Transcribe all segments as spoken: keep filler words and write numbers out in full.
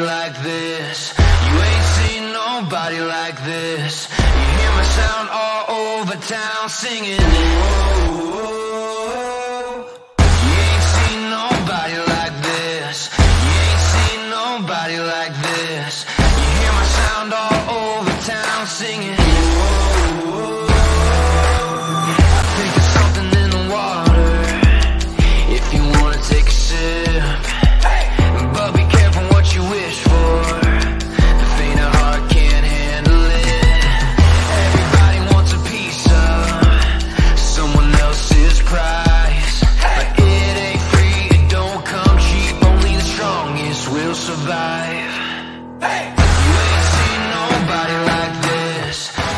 like this. You ain't seen nobody like this. You hear my sound all over town singing. Whoa, you ain't seen nobody like this. You ain't seen nobody like this. You hear my sound all over town singing. Whoa, I think there's something in the water. If you wanna take a sip, but be careful what you wish for. The faint of heart can't handle it. Everybody wants a piece of someone else's prize, but it ain't free, it don't come cheap. Only the strongest will survive. You ain't seen nobody like this.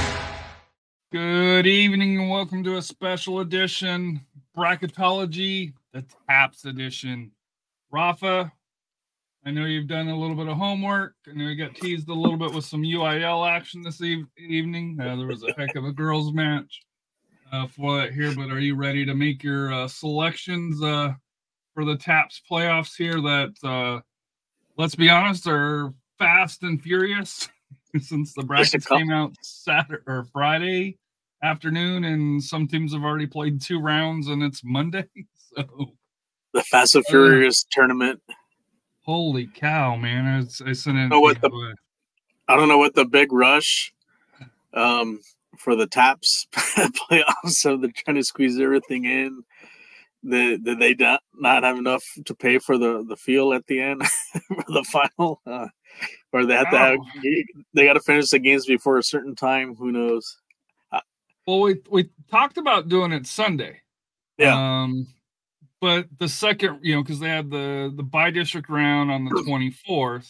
Good evening and welcome to a special edition, Bracketology, the Taps edition. Rafa, I know you've done a little bit of homework. I know you got teased a little bit with some U I L action this eve- evening. Uh, there was a heck of a girls' match uh, for that here, but are you ready to make your uh, selections uh, for the Taps playoffs here that, uh, let's be honest, are fast and furious since the brackets came out Saturday or Friday afternoon, and some teams have already played two rounds, and it's Monday. So the Fast and Furious uh, tournament. Holy cow, man! It's it's an. I don't know what the, I don't know what the big rush um, for the Taps playoffs. So they're trying to squeeze everything in. Did they, they not, not have enough to pay for the, the field at the end for the final, uh, or they have wow. to have they got to finish the games before a certain time? Who knows? Well, we we talked about doing it Sunday. Yeah. Um, but the second, you know, because they had the the bi-district round on the twenty-fourth,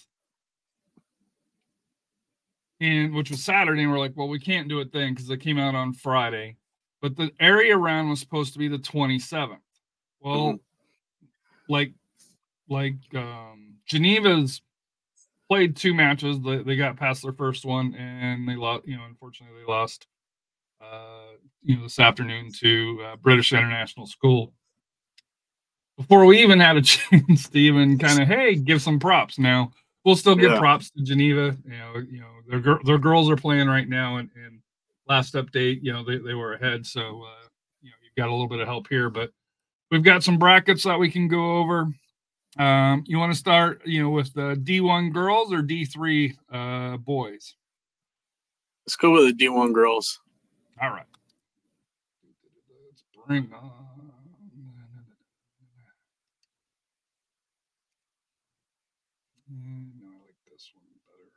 and which was Saturday, and we're like, well, we can't do it then because it came out on Friday. But the area round was supposed to be the twenty-seventh. Well, mm-hmm. like like um, Geneva's played two matches. They, they got past their first one, and they lost. You know, unfortunately, they lost. Uh, you know, this afternoon to uh, British International School. Before we even had a chance to even kind of, hey, give some props. Now we'll still give yeah. props to Geneva. You know, you know, their their girls are playing right now, and, and last update, you know, they, they were ahead. So uh, you know, you've got a little bit of help here, but we've got some brackets that we can go over. Um, you want to start, you know, with the D one girls or D three uh, boys? Let's go with the D one girls. All right. Let's bring on. No, I like this one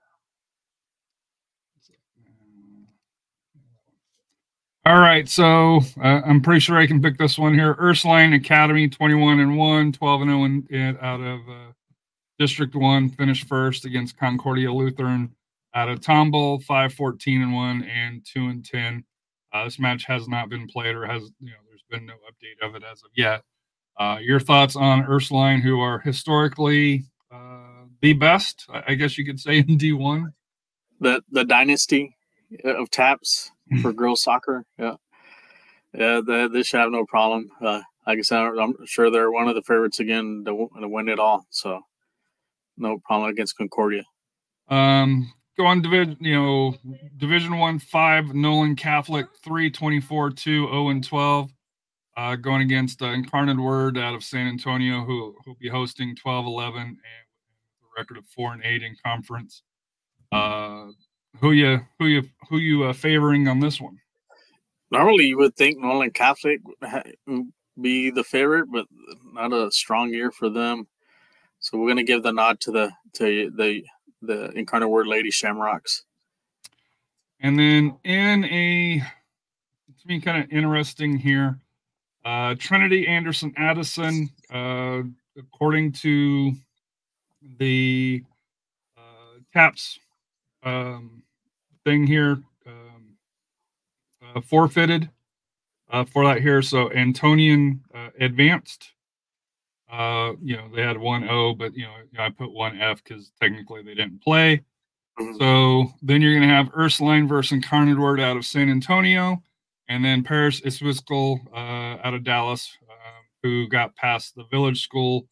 better. All right, so uh, I'm pretty sure I can pick this one here. Ursuline Academy, twenty-one and one, twelve and oh in, in, out of uh, District one, finished first against Concordia Lutheran out of Tomball, five fourteen and one and two and ten. Uh, this match has not been played or has, you know, there's been no update of it as of yet. Uh, your thoughts on Ursuline, who are historically uh, the best, I guess you could say, in D one? The the dynasty of Taps for girls soccer. Yeah. Yeah, they, they should have no problem. Uh, like I said, I'm sure they're one of the favorites again to, to win it all. So no problem against Concordia. Um, Go on division, you know, Division One, five Nolan Catholic, three twenty-four, two, zero and twelve. Uh, going against uh, Incarnate Word out of San Antonio, who will be hosting twelve, eleven, and a record of four and eight in conference. Uh, who you who you who you uh, favoring on this one? Normally, you would think Nolan Catholic would be the favorite, but not a strong year for them. So we're going to give the nod to the to the. the Incarnate Word Lady Shamrocks. And then in a, to me, kind of interesting here, uh, Trinity Anderson Addison, uh, according to the uh, Taps um, thing here, um, uh, forfeited uh, for that here. So Antonian uh, advanced. Uh, you know, they had one O, but, you know, I put one F because technically they didn't play. Mm-hmm. So then you're going to have Ursuline versus Incarnate Word out of San Antonio, and then Paris Episcopal uh, out of Dallas, uh, who got past the Village School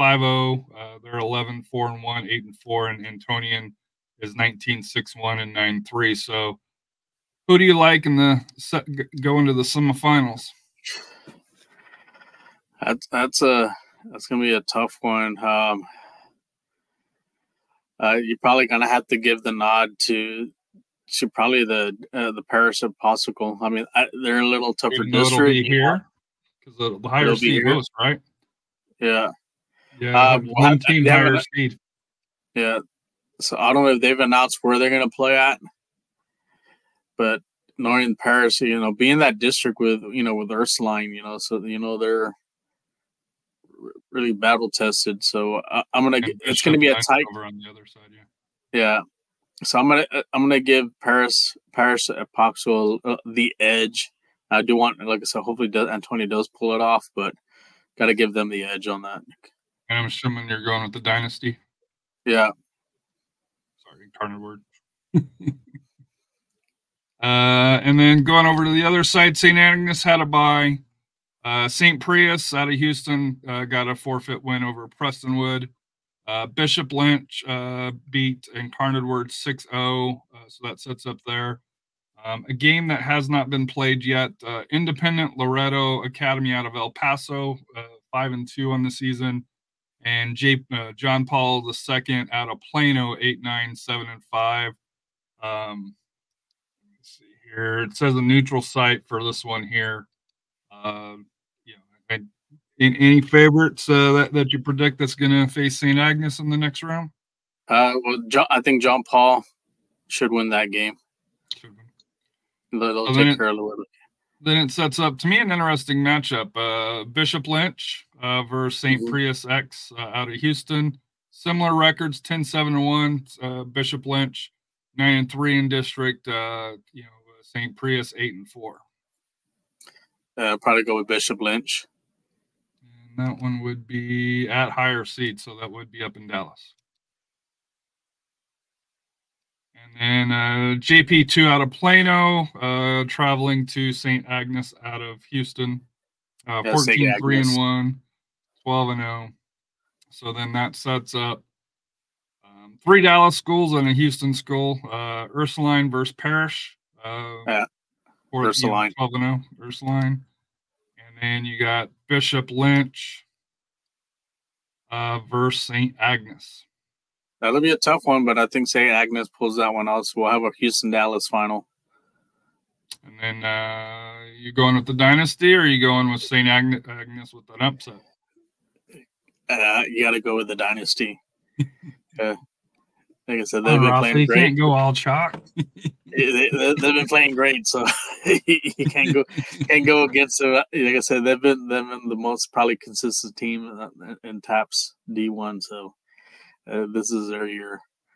five oh. Uh, they're eleven four and one, eight and four, and Antonian is nineteen six one and nine three. So, who do you like in the set, go into the semifinals? That's that's a that's gonna be a tough one. Um, uh, you're probably gonna have to give the nod to to probably the uh, the Paris of Popsicle. I mean, I, they're a little tougher Even though it'll district. be here because the, the higher It'll be seed here. host, right? Yeah, Yeah, Uh, have we'll one have- team they have higher a- seed. yeah. So I don't know if they've announced where they're gonna play at, but knowing Paris, you know, being that district with you know with Ursuline, you know, so you know they're r- really battle tested. So I, I'm gonna. And g- It's gonna Bishop be a Knights tight. over on the other side. Yeah. Yeah. So I'm gonna uh, I'm gonna give Paris Paris Epoxo uh, the edge. I do want, like I said, hopefully does, Antonio does pull it off, but got to give them the edge on that. And I'm assuming you're going with the Dynasty. Yeah, Sorry, Carter word. uh, and then going over to the other side, Saint Agnes had a bye. Uh, Saint Prius out of Houston uh, got a forfeit win over Prestonwood. Uh, Bishop Lynch uh, beat Incarnate Word six oh, uh, so that sets up there. Um, a game that has not been played yet. Uh, Independent Loretto Academy out of El Paso, uh, five and two on the season, and J, uh, John Paul the second out of Plano, eight nine seven and five. Um, let me see here. It says a neutral site for this one here. Uh, you know, I, in, any favorites uh, that that you predict that's going to face Saint Agnes in the next round? uh, well, John, I think John Paul should win that game. They'll So then take it- care of Loretto. Then it sets up to me an interesting matchup. Uh, Bishop Lynch uh, versus Saint Mhm. Prius X uh, out of Houston. Similar records: ten seven and one. Uh, Bishop Lynch nine and three in district. Uh, you know, Saint Prius eight and four. Uh, probably go with Bishop Lynch. And that one would be at higher seed, so that would be up in Dallas. And then uh, J P two out of Plano, uh, traveling to Saint Agnes out of Houston. Uh, Yeah, Saint fourteen three and Agnes. one, twelve and oh. So then that sets up um, three Dallas schools and a Houston school. Uh, Ursuline versus Parrish. Uh, Yeah, for, you know, Ursuline. twelve and oh, Ursuline. And then you got Bishop Lynch uh, versus Saint Agnes. That'll be a tough one, but I think Saint Agnes pulls that one out. So we'll have a Houston Dallas final. And then uh, you going with the Dynasty, or are you going with Saint Agnes, Agnes with an upset? Uh, you got to go with the Dynasty. uh, like I said, Oh, they've been Rafa, playing you great. can't go all chalk. they, they, they've been playing great, so you can't go can't go against them. Like I said, they've been they've been the most probably consistent team in, in TAPS D one. So uh, this is their year.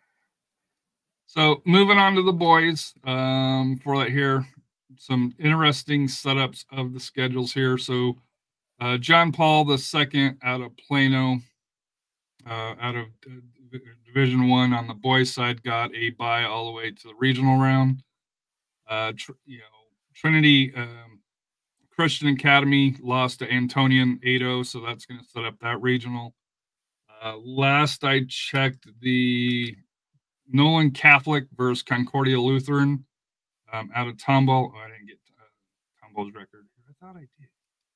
So moving on to the boys, um, for that here, some interesting setups of the schedules here. So uh, John Paul the second out of Plano, uh, out of uh, Division One on the boys' side, got a bye all the way to the regional round. Uh, tr- you know, Trinity um, Christian Academy lost to Antonian eight oh, so that's going to set up that regional. Uh, last I checked, the Nolan Catholic versus Concordia Lutheran um, out of Tomball. Oh, I didn't get uh, Tomball's record. I thought I did.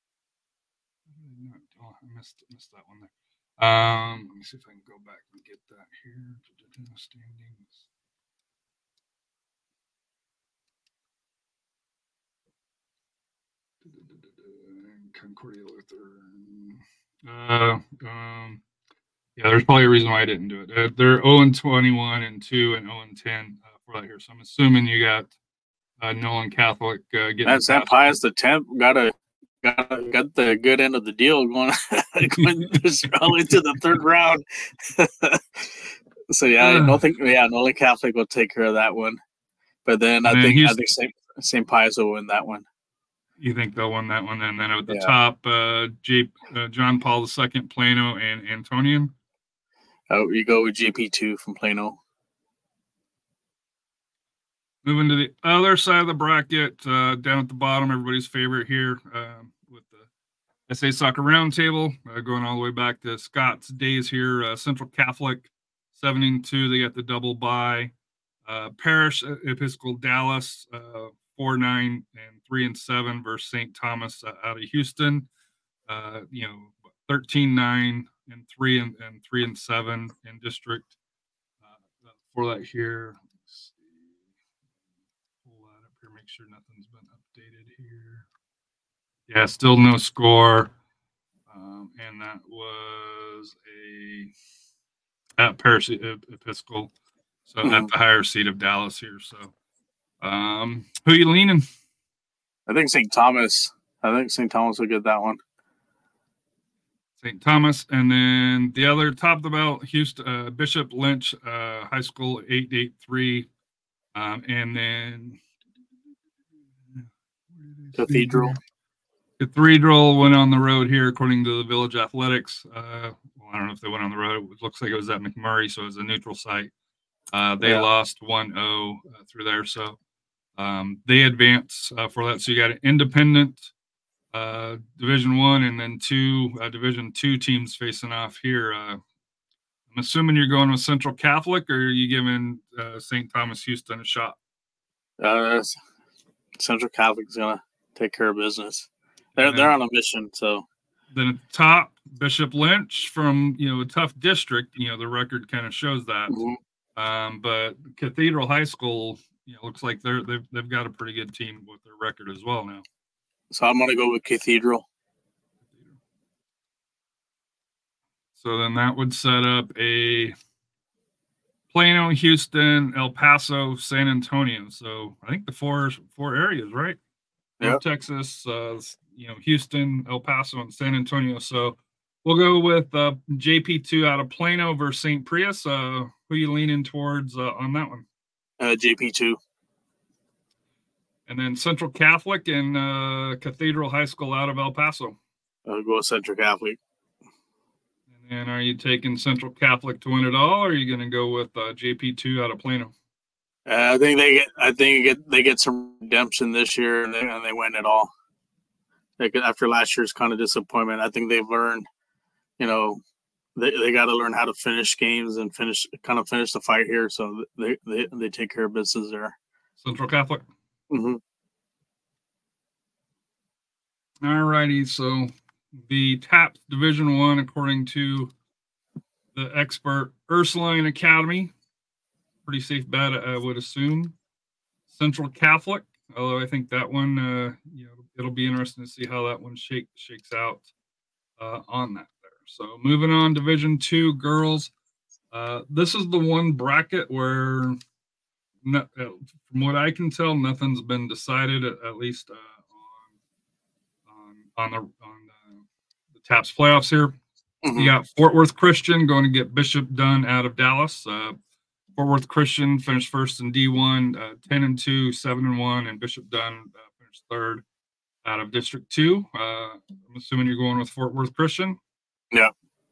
Oh, I missed missed that one there. Um, let me see if I can go back and get that here. Standings. Concordia Lutheran. Uh, um, yeah, there's probably a reason why I didn't do it. Uh, they're oh and twenty-one and two and oh and ten uh, for that here. So I'm assuming you got uh, Nolan Catholic uh, getting. And Saint Pius the tenth got a got a, got the good end of the deal going, going this all the way to the third round. So yeah, I don't think yeah Nolan Catholic will take care of that one, but then I And then think I Houston- think Saint Saint Pius will win that one. You think they'll win that one? And then at the Yeah. top, uh, J, uh, John Paul the second, Plano, and Antonian. Oh, you go with J P two from Plano. Moving to the other side of the bracket, uh, down at the bottom, everybody's favorite here, um, with the S A Soccer Roundtable, uh, going all the way back to Scott's days here. Uh, Central Catholic, seven and two. They got the double bye. Uh, Parish Episcopal Dallas, uh, four nine and three and seven versus Saint Thomas uh, out of Houston. Uh, you know, thirteen nine and three and, and three and seven in district. Uh, for that here, let's see. Pull that up here, make sure nothing's been updated here. Yeah, still no score. Um, and that was a at Parish Episcopal, so mm-hmm. at the higher seat of Dallas here. So, um, who are you leaning? I think Saint Thomas. I think Saint Thomas will get that one. Saint Thomas, and then the other top of the belt, Houston uh, Bishop Lynch uh, High School, eight eight three, um, and then Cathedral. Cathedral went on the road here, according to the Village Athletics. Uh, well, I don't know if they went on the road. It looks like it was at McMurray, so it was a neutral site. Uh, they yeah. lost one oh uh, through there, so um, they advance uh, for that. So you got an independent uh, Division One and then two uh, Division Two teams facing off here. Uh, I'm assuming you're going with Central Catholic, or are you giving uh, Saint Thomas Houston a shot? Uh, Central Catholic's gonna take care of business. They're then, they're on a mission. So then at the top, Bishop Lynch from you know a tough district. You know the record kind of shows that. Mm-hmm. Um, but Cathedral High School, you know, looks like they're they've they've got a pretty good team with their record as well now. So I'm gonna go with Cathedral. So then that would set up a Plano, Houston, El Paso, San Antonio. So I think the four four areas, right? Yeah. Texas, uh, you know, Houston, El Paso, and San Antonio. So we'll go with uh, J P two out of Plano versus Saint Prius. Uh, who are you leaning towards uh, on that one? Uh, J P two. And then Central Catholic and uh, Cathedral High School out of El Paso. I'll go with Central Catholic. And then are you taking Central Catholic to win it all, or are you going to go with uh, J P two out of Plano? Uh, I think they get. I think get, they get some redemption this year, and they, and they win it all. Like after last year's kind of disappointment, I think they've learned. You know, they they got to learn how to finish games and finish kind of finish the fight here. So they they, they take care of business there. Central Catholic. Mm-hmm. All righty. So the T A P S Division One, according to the expert Ursuline Academy. Pretty safe bet, I would assume. Central Catholic, although I think that one, uh, you know, it'll be interesting to see how that one shake, shakes out uh, on that there. So moving on, Division Two girls. Uh, this is the one bracket where, no, uh, from what I can tell, nothing's been decided. At, at least uh, on on on the on the, the T A P S playoffs here. Mm-hmm. You got Fort Worth Christian going to get Bishop Dunn out of Dallas. Uh, Fort Worth Christian finished first in D one, uh, ten and two, seven and one, and Bishop Dunn uh, finished third out of District Two. Uh, I'm assuming you're going with Fort Worth Christian. Yeah.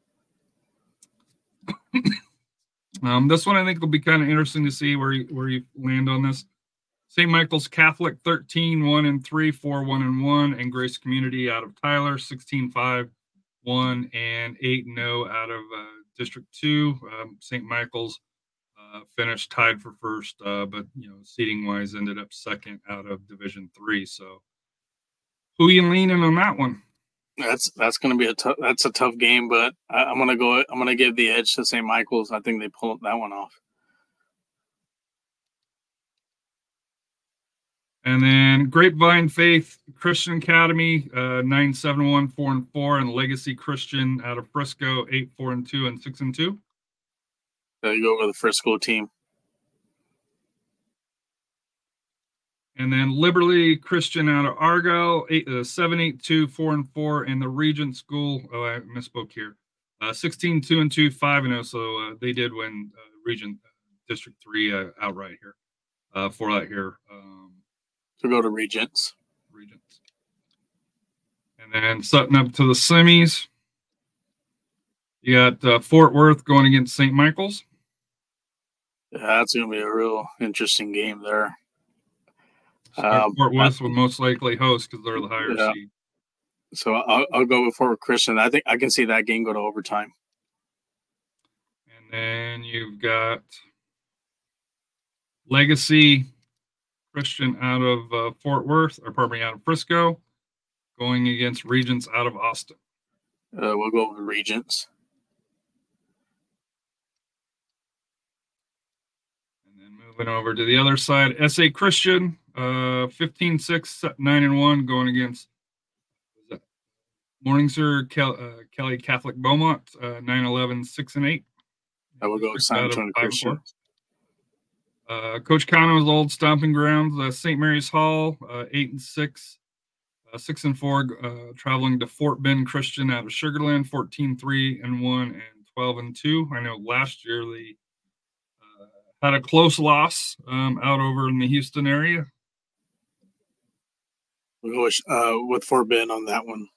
um, this one I think will be kind of interesting to see where you, where you land on this. Saint Michael's Catholic thirteen, one and three, four, one and one, and Grace Community out of Tyler sixteen, five, one, and eight and oh out of uh, District Two. Um, Saint Michael's. Uh, finished tied for first, uh, but you know, seating wise, ended up second out of Division Three. So, who are you leaning on that one? That's that's going to be a tough. That's a tough game, but I, I'm going to go. I'm going to give the edge to Saint Michael's. I think they pull that one off. And then Grapevine Faith Christian Academy, uh, nine seven one four and four, and Legacy Christian out of Frisco, eight four and two and six and two. Uh, you go over the Frisco team. And then Liberty Christian out of Argyle, eight, uh, seven, eight, two, four, and four, and the Regent School. Oh, I misspoke here. Uh, sixteen, two, and two, five, and oh. So uh, they did win uh, Regent uh, District three uh, outright here uh, for that here. Um, so go to Regents. Regents. And then Sutton up to the semis. You got uh, Fort Worth going against Saint Michael's. Yeah, that's going to be a real interesting game there. So um, Fort Worth will most likely host because they're the higher yeah. seed. So I'll, I'll go with Fort Worth Christian. I think I can see that game go to overtime. And then you've got Legacy Christian out of uh, Fort Worth, or pardon me, out of Frisco, going against Regents out of Austin. Uh, we'll go with Regents. And then moving over to the other side, S A Christian, uh, fifteen six, nine and one, going against Morningstar Kel- uh, Kelly Catholic Beaumont, uh, nine eleven, six and eight. I will go with San Antonio Christian. Uh, Coach Cano's old stomping grounds, uh, Saint Mary's Hall, uh, eight and six, uh, six and four, uh, traveling to Fort Bend Christian out of Sugarland, fourteen three and one and twelve and two. I know last year they uh, had a close loss um, out over in the Houston area. We'll go with, uh, with Fort Bend on that one.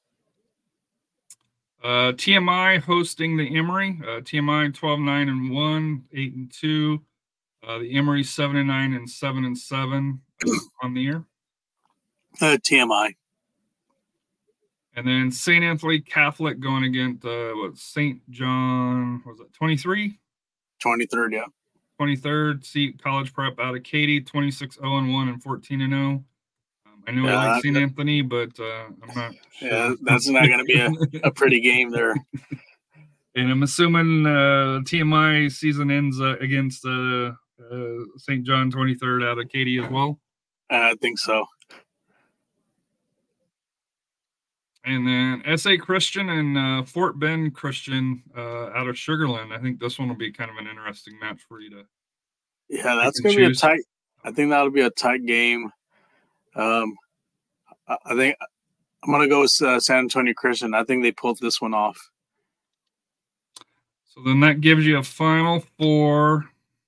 Uh, T M I hosting the Emory. Uh, T M I twelve nine and one, eight and two. Uh, the Emory seven and nine and seven and seven uh, on the year. Uh, T M I. And then Saint Anthony Catholic going against uh, what Saint John was it twenty-three? twenty-third, yeah. twenty-third seat College Prep out of Katy, twenty-six oh and one and fourteen and oh. Um, I know yeah, I like Saint Anthony, but uh, I'm not sure. Yeah, that's not going to be a, a pretty game there. And I'm assuming uh, T M I season ends uh, against uh, uh, Saint John twenty-third out of Katy as well. Uh, I think so. And then S A Christian and uh, Fort Bend Christian uh, out of Sugarland. I think this one will be kind of an interesting match for you to. Yeah, that's going to be a tight. I think that'll be a tight game. Um, I, I think I'm going to go with uh, San Antonio Christian. I think they pulled this one off. So then that gives you a final four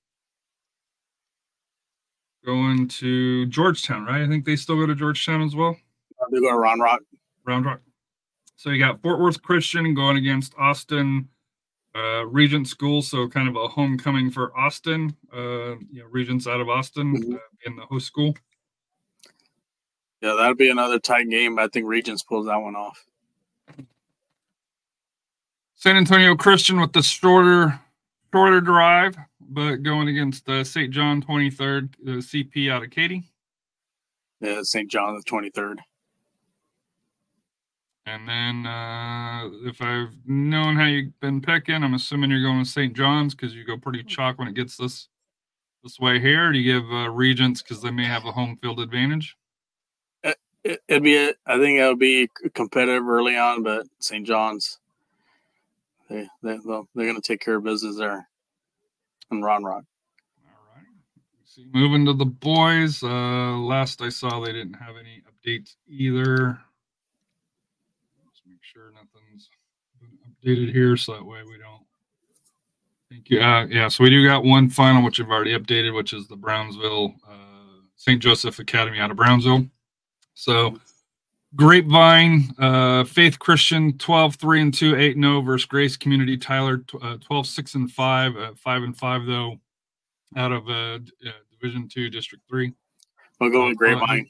going to Georgetown, right? I think they still go to Georgetown as well. They go to Round Rock. Round Rock. So you got Fort Worth Christian going against Austin uh, Regent School, so kind of a homecoming for Austin. Uh, you know, Regents out of Austin Mm-hmm. uh, in the host school. Yeah, that'll be another tight game. I think Regents pulls that one off. San Antonio Christian with the shorter, shorter drive, but going against uh, Saint John twenty-third, the C P out of Katy. Yeah, Saint John the twenty-third. And then uh, if I've known how you've been picking, I'm assuming you're going with Saint John's because you go pretty chalk when it gets this this way here. Do you give uh, Regents because they may have a home field advantage? It, it, it'd be, a, I think it'll be competitive early on, but Saint John's, they, they, they're going to take care of business there in Round Rock. All right. See, moving to the boys. Uh, last I saw, they didn't have any updates either. Make sure nothing's been updated here so that way we don't thank you uh, yeah so we do got one final which I've already updated, which is the Brownsville uh, Saint Joseph Academy out of Brownsville. So Grapevine uh, Faith Christian twelve three and two, eight and oh versus Grace Community Tyler uh, twelve six and five, uh, five and five though out of uh, uh, Division two District three. We'll go with Grapevine.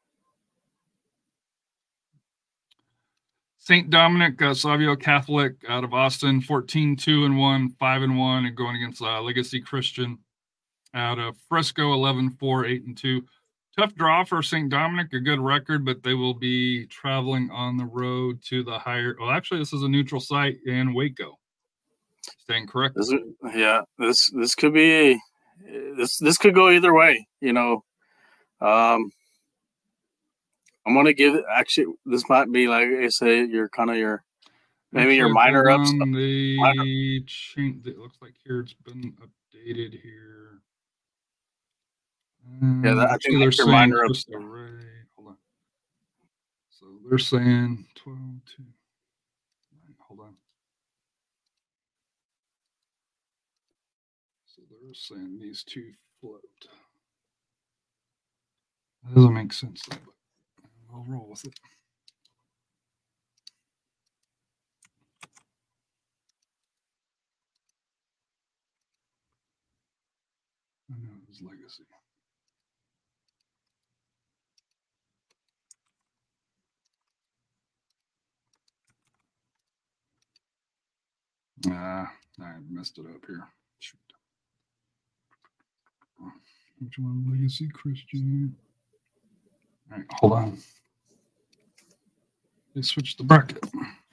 Saint Dominic uh, Savio Catholic out of Austin, fourteen two and one, five and one, and going against uh, Legacy Christian out of Frisco, eleven four, eight and two. Tough draw for Saint Dominic, a good record, but they will be traveling on the road to the higher. Well, actually, this is a neutral site in Waco. Staying correct. This, yeah, this this could be this this could go either way. You know, um, I'm gonna give it. Actually, this might be like I say, your kind of your maybe Actually, your minor ups. The minor. change. It looks like here it's been updated here. Yeah, that, I think that's your minor ups. Array. Hold on. So they're saying twelve two. Hold on. So they're saying these two float. That doesn't make sense though, but I'll roll with it. I know it was Legacy. Uh, I messed it up here. Shoot. Which one? Legacy Christian. All right, hold on. They switched the bracket.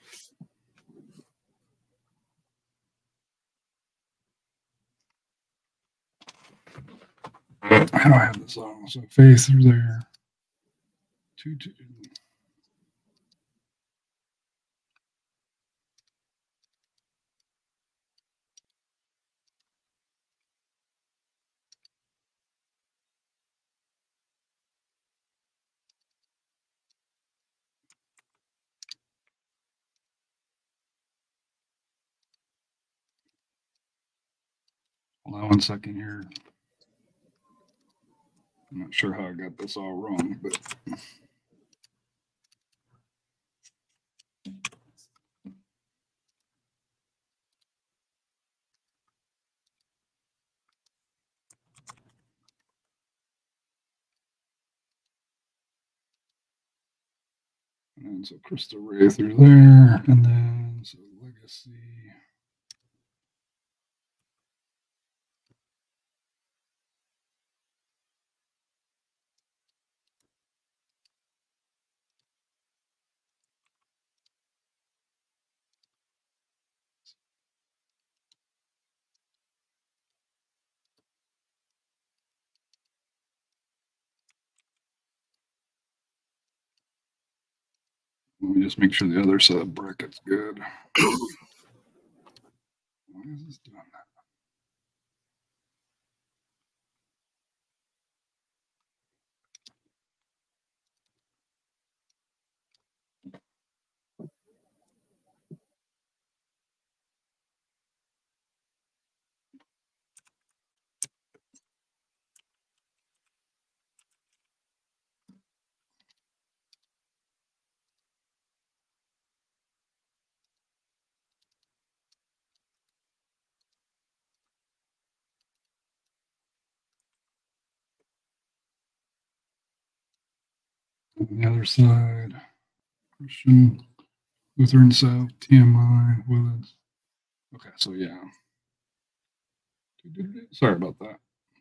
How do I have this on? So Faith are there. Two, two. Hold on one second here. I'm not sure how I got this all wrong, but and so Crystal Ray through there, and then so Legacy. Let me just make sure the other side bracket's good. Why is this doing that? On the other side, Christian, Lutheran South, T M I, Willits. Okay, so yeah. Sorry about that.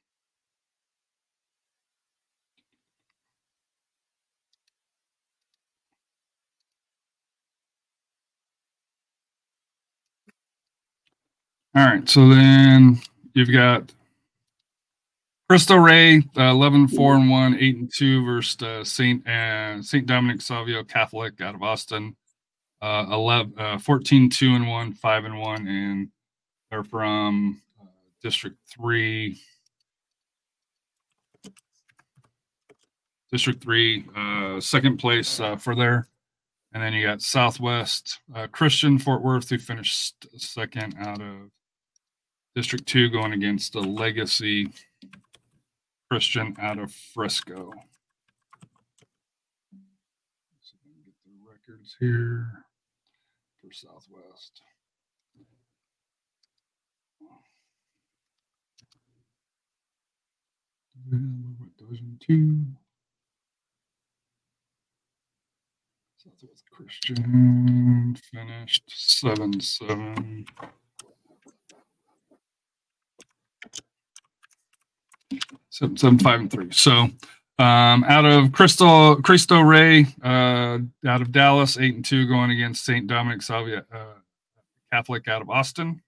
All right, so then you've got Cristo Rey, uh, eleven, four and one, eight and two versus uh, Saint uh, Saint Dominic Savio Catholic out of Austin. Uh, eleven, uh, fourteen, two and one, five and one, and they're from uh, District Three. District Three, uh, second place uh, for there, and then you got Southwest uh, Christian Fort Worth, who finished second out of District Two, going against the Legacy Christian out of Frisco. So let me get the records here for Southwest. Division Two. Southwest Christian finished seven seven. Seven, seven, five, and three. So, um, out of Crystal Cristo Rey, uh, out of Dallas, eight and two, going against Saint Dominic Savio uh, Catholic out of Austin.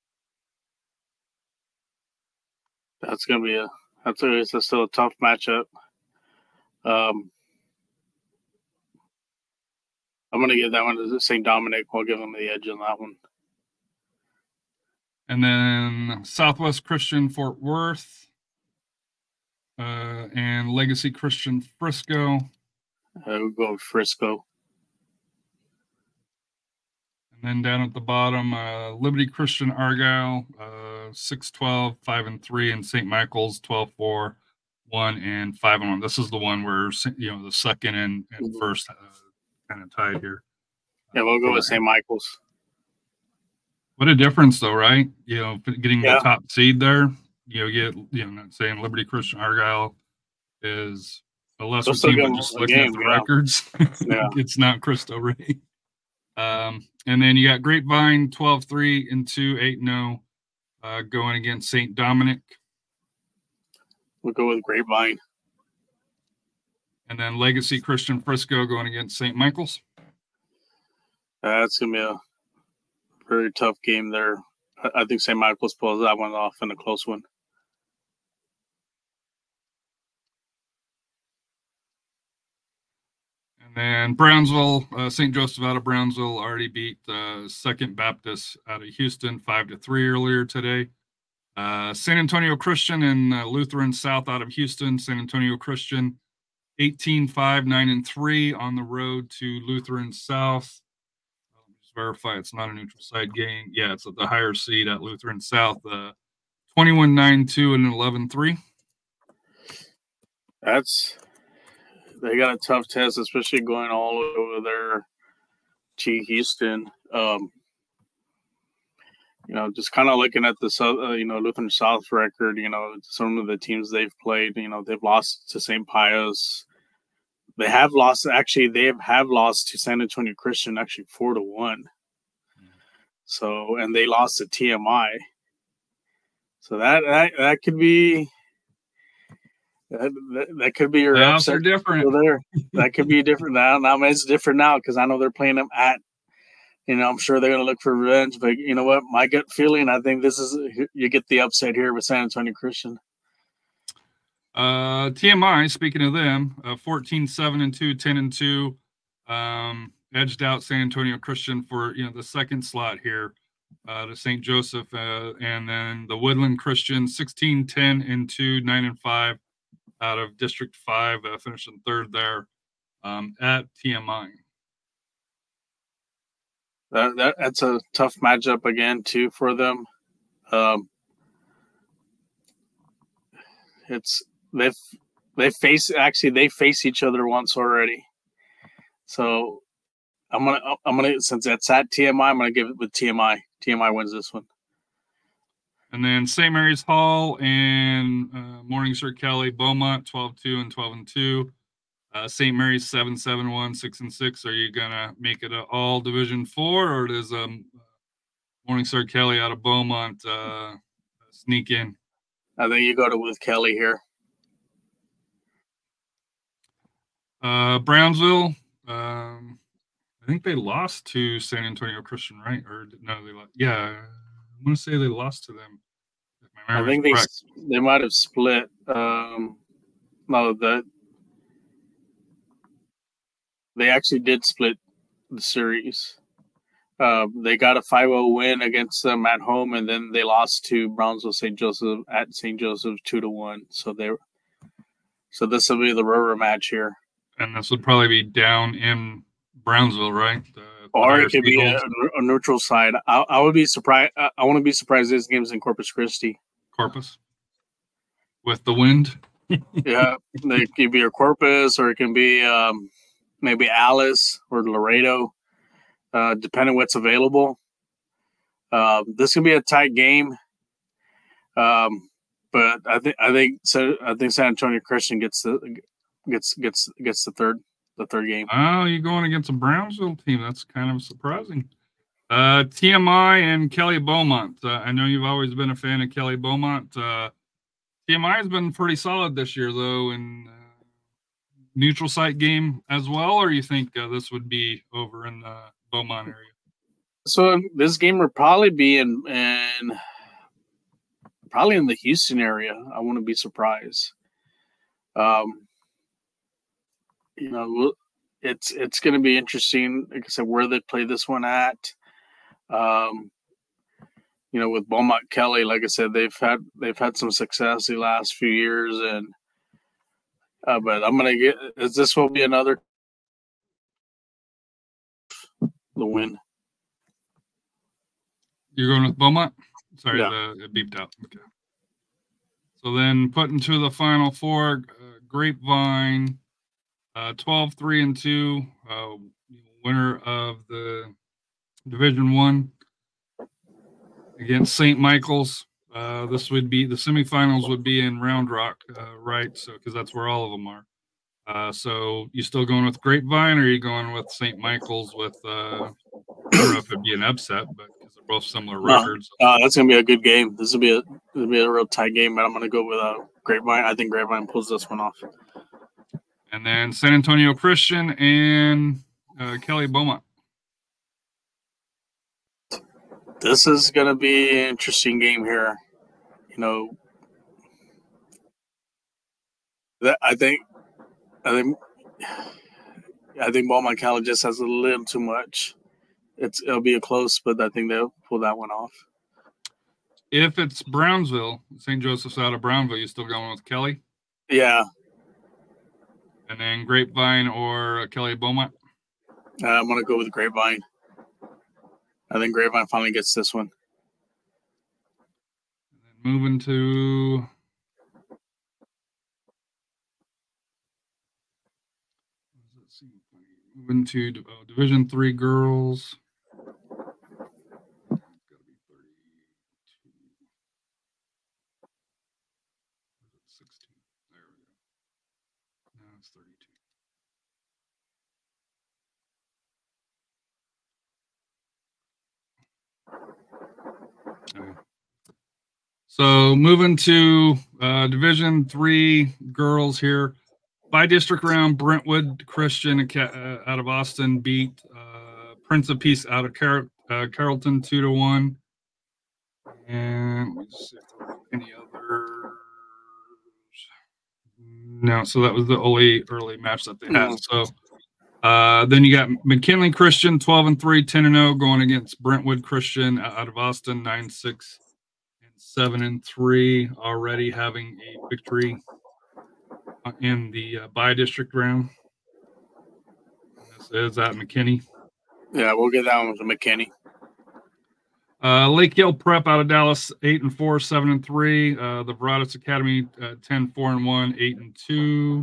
That's gonna be a that's a, it's a still a tough matchup. Um, I'm gonna give that one to Saint Dominic. We'll give them the edge on that one. And then Southwest Christian Fort Worth. Uh, and Legacy Christian Frisco. Uh, we'll go with Frisco. And then down at the bottom, uh, Liberty Christian Argyle, uh, six twelve, five and three, and Saint Michael's twelve four, one and five and one. This is the one where, you know, the second and, and first uh, kind of tied here. Yeah, we'll go with Saint Michael's. What a difference, though, right? You know, getting Yeah. the top seed there. You know, get you know, not saying Liberty Christian Argyle is a lesser They'll still team, give but them just a looking game, at the yeah. records, Yeah. it's not Cristo Rey. Um, and then you got Grapevine, twelve three and two, eight and oh, uh, going against Saint Dominic. We'll go with Grapevine. And then Legacy Christian Frisco going against Saint Michael's. That's going to be a very tough game there. I, I think Saint Michael's pulls that one off in a close one. And then Brownsville, uh, Saint Joseph out of Brownsville already beat uh, Second Baptist out of Houston five to three earlier today. Uh, San Antonio Christian and uh, Lutheran South out of Houston. San Antonio Christian eighteen five, nine and three on the road to Lutheran South. Let me just verify it's not a neutral site game. Yeah, it's at the higher seed at Lutheran South. Uh, twenty-one nine two and eleven three. That's they got a tough test, especially going all over there to Houston. Um, you know, just kind of looking at the South, uh, you know, Lutheran South record. You know, some of the teams they've played. You know, they've lost to Saint Pius. They have lost. Actually, they have, have lost to San Antonio Christian, actually four to one. So, and they lost to T M I. So that that, that could be. That, that, that could be your the upset. Are different. There. That could be different now. Now it's different now because I know they're playing them at, you know, I'm sure they're going to look for revenge. But you know what? My gut feeling, I think this is, you get the upset here with San Antonio Christian. Uh, T M I, speaking of them, uh, fourteen seven and two, ten and two, um, edged out San Antonio Christian for, you know, the second slot here uh, to Saint Joseph. Uh, and then the Woodland Christian, sixteen ten and two, nine and five. Out of District five, uh, finishing third there um, at T M I. That, that That's a tough matchup again, too, for them. Um, it's they've they face actually they face each other once already. So I'm gonna I'm gonna since that's at T M I, I'm gonna give it with T M I. T M I wins this one. And then Saint Mary's Hall and uh, Morningstar Kelly, Beaumont, twelve two and twelve and two. Uh, Saint Mary's seven seven one, six and six. Are you going to make it a all Division four, or does um, Morningstar Kelly out of Beaumont uh, sneak in? I think you go to with Kelly here. Uh, Brownsville, um, I think they lost to San Antonio Christian, right? Or no, they lost. Yeah. I want to say they lost to them. I think they correct. they might have split. Um, no, the they actually did split the series. Uh, they got a five oh win against them at home, and then they lost to Brownsville Saint Joseph at Saint Joseph two to one. So they, so this will be the rubber match here. And this would probably be down in Brownsville, right? The, or it could be a, a neutral side. I, I would be surprised. I, I want to be surprised this game's in Corpus Christi. Corpus? With the wind? Yeah. It could be a Corpus, or it can be um, maybe Alice or Laredo, uh, depending what's available. Uh, this could be a tight game. Um, but I think I think so. I think San Antonio Christian gets the gets gets gets the third. The third game. Oh, you're going against a Brownsville team. That's kind of surprising. Uh, T M I and Kelly Beaumont. Uh, I know you've always been a fan of Kelly Beaumont. Uh, T M I has been pretty solid this year, though, in uh, neutral site game as well, or you think uh, this would be over in the Beaumont area? So this game would probably be in, in probably in the Houston area. I wouldn't be surprised. Um, You know, it's it's going to be interesting, like I said, where they play this one at. Um, you know, with Beaumont Kelly, like I said, they've had they've had some success the last few years, and uh, but I'm going to get. Is this will be another the win? You're going with Beaumont? Sorry, yeah. the, it beeped out. Okay. So then, put into the final four, uh, Grapevine. Uh, twelve three and two, uh, winner of the Division One against Saint Michael's. Uh, this would be the semifinals would be in Round Rock, uh, right? So because that's where all of them are. Uh, so you still going with Grapevine, or are you going with Saint Michael's with uh, don't know if it'd be an upset, but because they're both similar No. records. Uh, that's gonna be a good game. This will be a this will be a real tight game, but I'm gonna go with uh, Grapevine. I think Grapevine pulls this one off. And then San Antonio Christian and uh, Kelly Beaumont. This is gonna be an interesting game here. You know, that I think, I think, I think Beaumont College just has a little too much. It's it'll be a close, but I think they'll pull that one off. If it's Brownsville, Saint Joseph's out of Brownville, you still going with Kelly? Yeah, And then Grapevine or uh, Kelly Beaumont? uh, I'm gonna go with Grapevine. I think Grapevine finally gets this one. And then moving to let's see, moving to uh, Division Three girls. sixteen. There we go. Now it's thirty-two. Okay. So moving to uh, Division Three girls here, by district round, Brentwood Christian uh, out of Austin beat uh, Prince of Peace out of Car- uh, Carrollton two to one. And let me see if there were any others. No, so that was the only early match that they had. So uh, then you got McKinley Christian twelve and three, ten and oh, going against Brentwood Christian out of Austin nine six and seven and three, already having a victory in the uh, by district round. This is at McKinney. Yeah, we'll get that one to McKinney. Uh, Lake Hill Prep out of Dallas, eight and four, seven and three. Uh, the Veratus Academy, uh, ten, four and one, eight and two.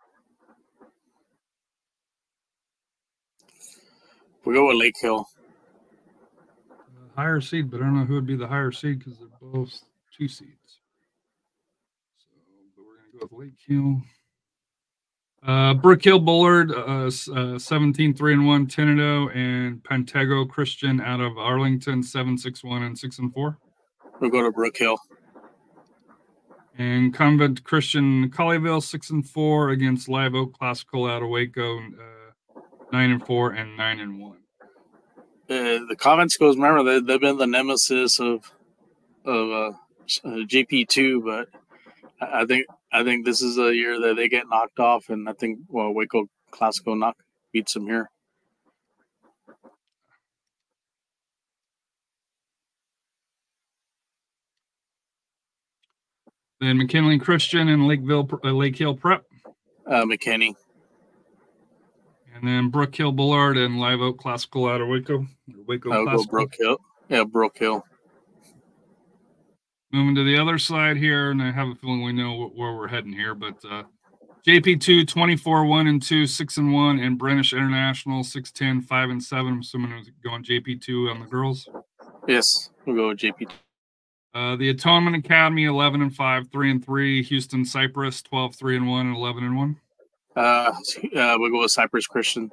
We'll go with Lake Hill. Uh, higher seed, but I don't know who would be the higher seed because they're both two seeds. So, but we're gonna go with Lake Hill. Uh, Brook Hill Bullard, uh, uh, seventeen, three and one, ten and oh, and Pantego Christian out of Arlington, seven, six, one, and six and four. We'll go to Brook Hill. And Convent Christian Colleyville, six and four against Live Oak Classical out of Waco, uh, nine and four and nine and one. Uh, the Convent schools, remember, they, they've been the nemesis of of uh, uh, G P two, but I, I think I think this is a year that they get knocked off, and I think well, Waco Classical knock beats them here. Then McKinley Christian and Lakeville, uh, Lake Hill Prep. Uh, McKinney. And then Brook Hill Bullard and Live Oak Classical out of Waco. Waco I'll go Classical. Brook Hill. Yeah, Brook Hill. Moving to the other side here, and I have a feeling we know where we're heading here, but uh, J P two, twenty-four, one and two, six and one, and Brentish International, six, ten, five and seven. I'm assuming it was going J P two on the girls. Yes, we'll go with J P two. Uh, the Atonement Academy, eleven and five, three and three. Houston Cypress, twelve, three and one, and eleven and one. Uh, uh, we'll go with Cypress Christian.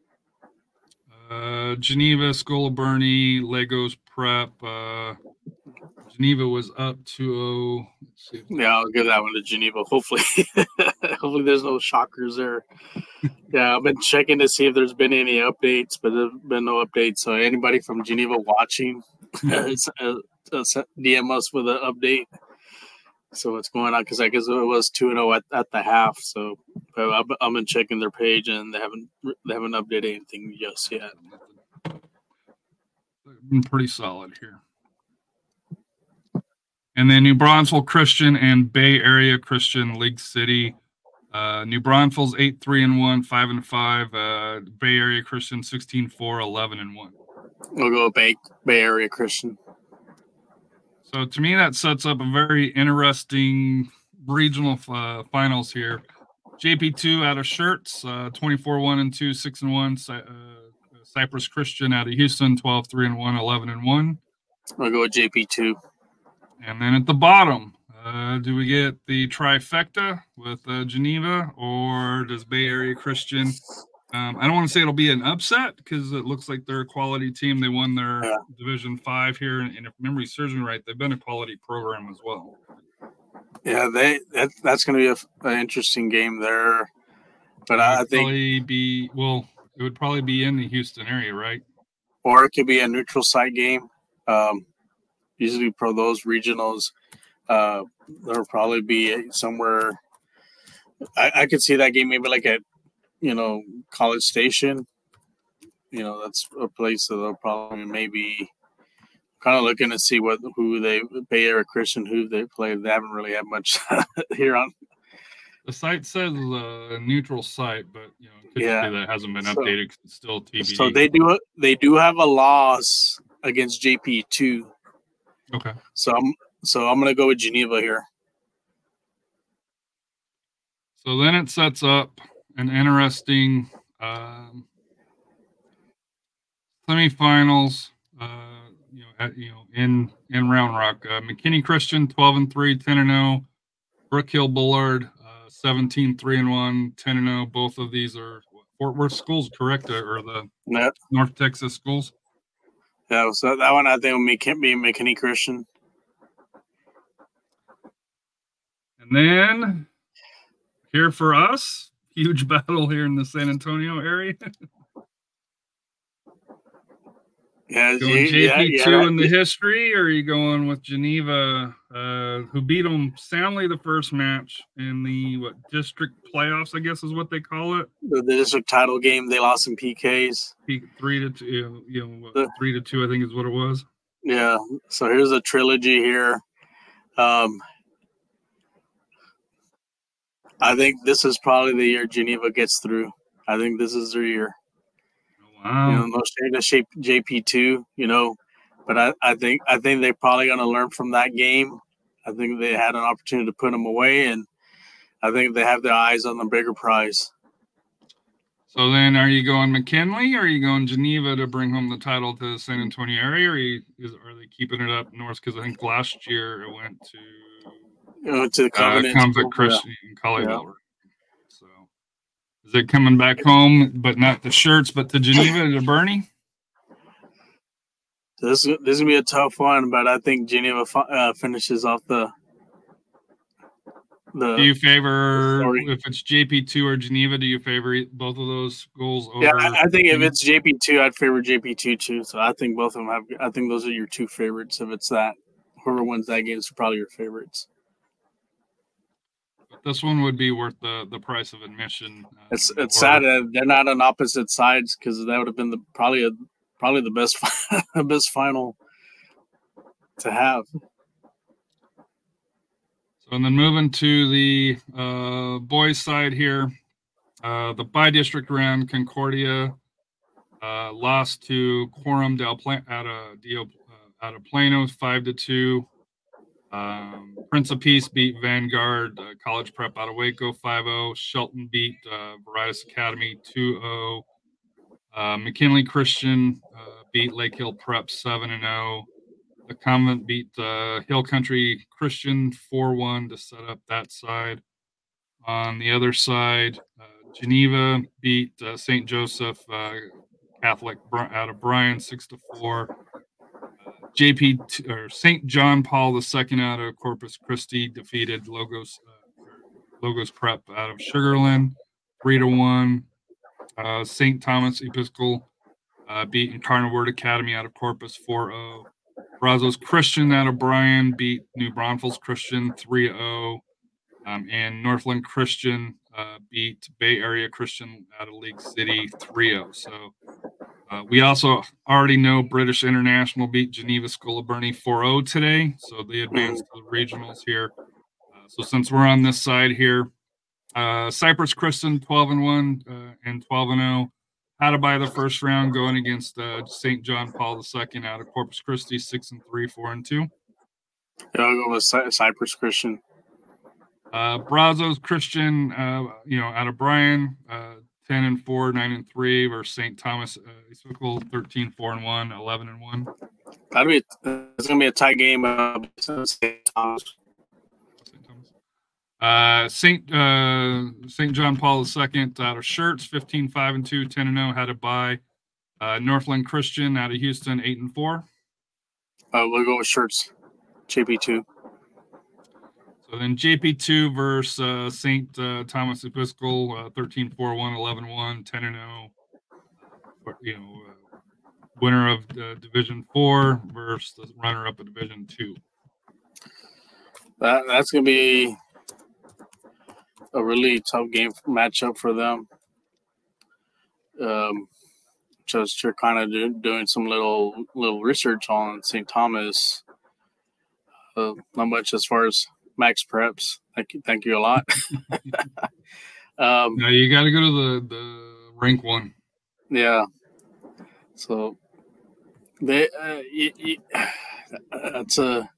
Uh, Geneva, School of Bernie, Legos Prep. Uh, Geneva was up two oh. Let's see. Yeah, I'll give that one to Geneva. Hopefully, hopefully there's no shockers there. Yeah, I've been checking to see if there's been any updates, but there's been no updates. So anybody from Geneva watching, it's, uh, uh, D M us with an update. So what's going on? Because I guess it was two and zero at at the half. So but I've, I've been checking their page, and they haven't they haven't updated anything just yet. Been pretty solid here. And then New Braunfels Christian and Bay Area Christian, League City. Uh, New Braunfels eight, three and one, five and five. Uh, Bay Area Christian sixteen, four, eleven and one. We'll go with Bay Bay Area Christian. So to me, that sets up a very interesting regional uh, finals here. J P two out of Shirts, uh, twenty-four, one and two, six and one. Cy- uh, Cypress Christian out of Houston, twelve, three and one, eleven and one. We'll go with J P two. And then at the bottom, uh, do we get the trifecta with uh, Geneva, or does Bay Area Christian Um, I don't want to say it'll be an upset because it looks like they're a quality team. They won their Yeah. Division Five here, and if memory serves me right, they've been a quality program as well. Yeah, they that, that's going to be a, an interesting game there. But it I, would I think, probably be well, it would probably be in the Houston area, right? or it could be a neutral site game. Um, usually, for those regionals, uh, there'll probably be somewhere. I, I could see that game maybe like at, you know, College Station. You know, that's a place that they'll probably maybe kind of looking to see what who they Bay Area Christian who they play. They haven't really had much here on. The site says a neutral site, but you know, it could Yeah. just be that it hasn't been So- updated 'cause it's still T B D. So they do they do have a loss against J P two. Okay. So I'm so I'm gonna go with Geneva here. So then it sets up an interesting um, semifinals. Uh, you know, at, you know, in in Round Rock, uh, McKinney Christian twelve and three, ten and zero. Brook Hill Bullard uh, seventeen, three and one, ten and zero. Both of these are Fort Worth schools, correct, or the Yeah, North Texas schools? yeah. So that one I think will be be McKinney Christian. And then here for us, huge battle here in the San Antonio area. Yeah, Going G- J P yeah, two yeah, in the history, or are you going with Geneva, uh, who beat them soundly the first match in the what district playoffs? I guess is what they call it. the, the district title game. They lost in P Ks. P- Three to two, you know, what, The- three to two. I think is what it was. Yeah. So here's a trilogy here. Um, I think this is probably the year Geneva gets through. I think this is their year. Wow. You know, no shade to shape J P two, you know, but I, I think I think they're probably going to learn from that game. I think they had an opportunity to put them away, and I think they have their eyes on the bigger prize. So then, are you going McKinley, or are you going Geneva to bring home the title to the San Antonio area, or are, you, is, are they keeping it up north? Because I think last year it went to You know, to the uh, Covenant. Convict Christian in Colleyville. Right? So, is it coming back home, but not the shirts, but to Geneva to Bernie? This this is gonna be a tough one, but I think Geneva uh, finishes off the the. Do you favor Sorry. if it's J P two or Geneva? Do you favor both of those goals over? Yeah, I, I think if Geneva? it's J P two, I'd favor J P two too. So I think both of them have. I think those are your two favorites. If it's that, whoever wins that game is probably your favorites. This one would be worth the, the price of admission. Uh, It's it's or- sad that they're not on opposite sides because that would have been the probably a, probably the best the best final to have. So, and then moving to the uh, boys' side here, uh, the bi-district round, Concordia uh, lost to Quorum Del Pla- out of Dio, uh, out of Plano, five to two. Um, Prince of Peace beat Vanguard. Uh, College Prep out of Waco, five oh. Shelton beat uh, Veritas Academy, two oh. Uh, McKinley Christian uh, beat Lake Hill Prep, seven and oh. The Convent beat uh, Hill Country Christian four one to set up that side. On the other side, uh, Geneva beat uh, Saint Joseph uh, Catholic out of Bryan six to four. Uh, J P or Saint John Paul the Second out of Corpus Christi defeated Logos uh, Logos Prep out of Sugarland three to one. Uh, Saint Thomas Episcopal uh, beat Carnivore Academy out of Corpus four oh. Brazos Christian out of Bryan beat New Braunfels Christian three oh. Um, and Northland Christian uh, beat Bay Area Christian out of League City three oh. So uh, we also already know British International beat Geneva School of Bernie four oh today. So they advanced to the regionals here. Uh, so since we're on this side here, uh, Cypress Christian twelve and one uh, and twelve and oh. How to buy the first round going against uh, Saint John Paul the Second out of Corpus Christi, six and three, four and two. Yeah, I'll go with Cy- Cypress Christian. Uh, Brazos Christian, uh, you know, out of Bryan, uh, ten and four, nine and three, versus Saint Thomas uh, Episcopal, thirteen, four and one, eleven and one. That'll be it's gonna be a tight game. Uh, Saint Thomas. Saint Thomas. Uh, Saint uh, Saint John Paul the Second out of Schertz, fifteen five and two, ten and zero. Had to buy. Uh, Northland Christian out of Houston, eight and four. Uh, we'll go with Schertz, J P two. So then J P two versus uh, Saint uh, Thomas Episcopal, uh, thirteen four one, eleven one, ten and zero. You know, uh, winner of uh, Division Four versus the runner-up of Division Two. That that's gonna be a really tough game matchup for them. Um, just you're kind of do, doing some little little research on Saint Thomas. Uh, not much as far as Max Preps. Thank you, thank you a lot. um, Now you got to go to the the rank one. Yeah. So they uh, y- y- that's a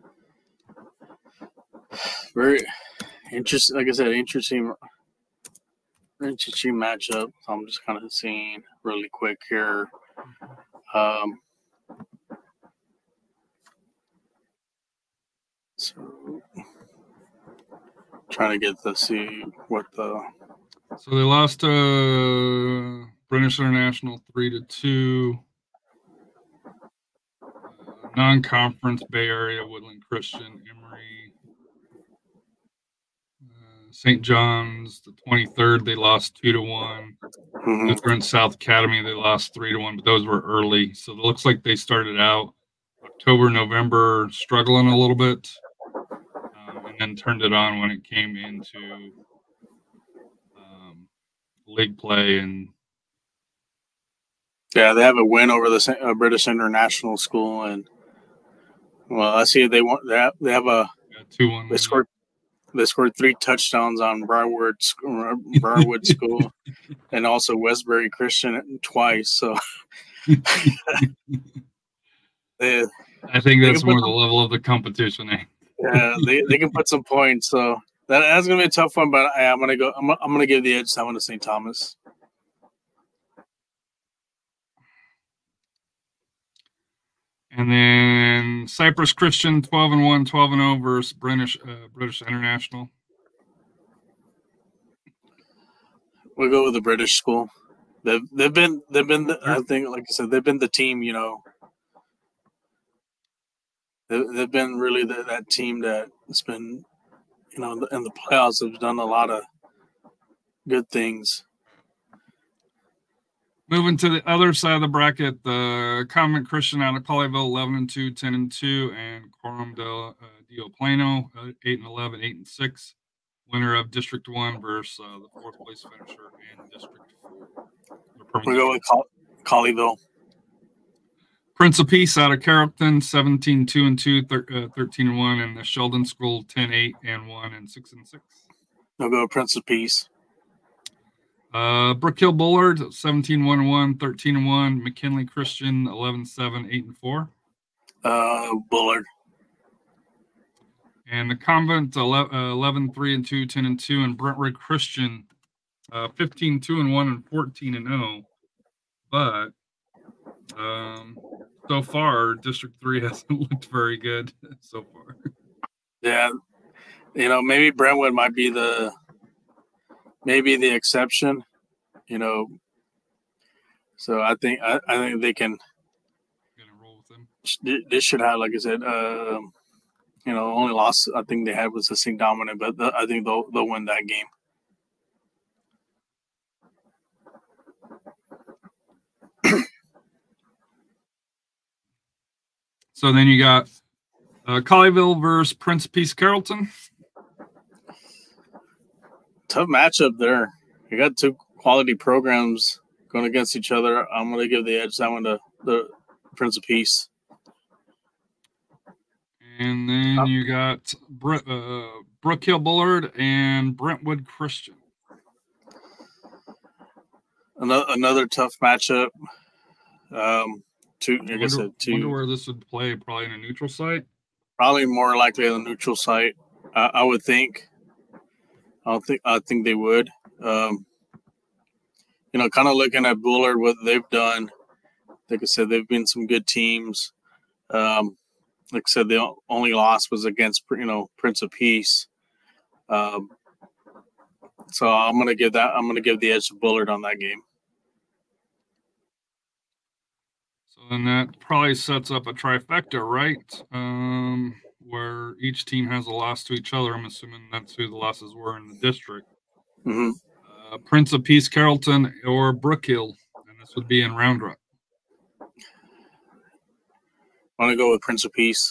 very interesting. Like I said, interesting, interesting matchup. So I'm just kind of seeing really quick here. Um, so trying to get to see what the So they lost to uh, British International three to two. Uh, non-conference Bay Area Woodland Christian Emory. Uh, Saint John's the twenty-third. They lost two to one. mhm. Lutheran South Academy they lost three to one, but those were early. So it looks like they started out October, November struggling a little bit, um, and then turned it on when it came into um, league play. And Yeah, they have a win over the uh, British International School, and well, I see they want they have, they have a got two one. they scored they scored three touchdowns on Briarwood Briarwood School, and also Westbury Christian twice. So they, I think that's put more the them- level of the competition. Eh? yeah, they, they can put some points. So that, that's gonna be a tough one, but I, I'm gonna go. I'm, I'm gonna give the edge to that one to Saint Thomas. And then Cyprus Christian twelve and one, twelve and zero versus British uh, British International. We'll go with the British school. They've they've been they've been the, I think like I said they've been the team. You know, they, they've been really the, that team that's been you know in the playoffs have done a lot of good things. Moving to the other side of the bracket, the Convent Christian out of Colleyville, eleven and two, ten and two, and Coram del uh, Dio Plano, uh, eight and eleven, eight and six. Winner of District One versus uh, the fourth place finisher in District Four. We go with Coll- Colleyville. Prince of Peace out of Carrollton, seventeen two and two, thir- uh, thirteen and one, and the Sheldon School, ten eight and one, and six and six. We'll go with Prince of Peace. Uh, Brook Hill Bullard, seventeen one and one, thirteen and one. McKinley Christian, eleven seven, eight and four. Uh, Bullard. And the Convent, eleven three and two, ten and two. And Brentwood Christian, uh, fifteen two and one, and fourteen and oh. But um, so far, District three hasn't looked very good so far. Yeah, you know, maybe Brentwood might be the maybe the exception. You know, so I think I, I think they can. Gonna roll with them. This should have, like I said, uh, you know, only loss I think they had was the Saint Dominant, but the, I think they'll they'll win that game. So then you got uh, Colleyville versus Prince of Peace Carrollton. Tough matchup there. You got two quality programs going against each other. I'm going to give the edge that one to the Prince of Peace. And then you got Br- uh, Brook Hill Bullard and Brentwood Christian. Another, another tough matchup. Um, two, like I, I wonder, said, two. wonder where this would play. Probably in a neutral site. Probably more likely on the neutral site. Uh, I would think. I don't think. I think they would. Um, you know, kind of looking at Bullard, what they've done. Like I said, they've been some good teams. Um, like I said, the only loss was against, you know, Prince of Peace. Um, so I'm gonna give that. I'm gonna give the edge to Bullard on that game. So then that probably sets up a trifecta, right? Um, where each team has a loss to each other. I'm assuming that's who the losses were in the district. Mm-hmm. Uh, Prince of Peace, Carrollton, or Brookhill, and this would be in Round Rock. I'm gonna go with Prince of Peace.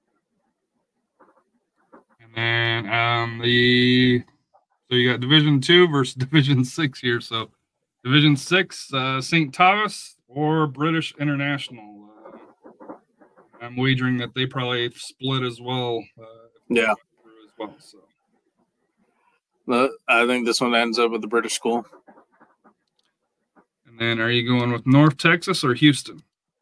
And then um, the so you got Division Two versus Division Six here. So Division Six, uh, Saint Thomas or British International. Uh, I'm wagering that they probably split as well. Uh, yeah. As well. So. Uh, I think this one ends up with the British school. And then, are you going with North Texas or Houston?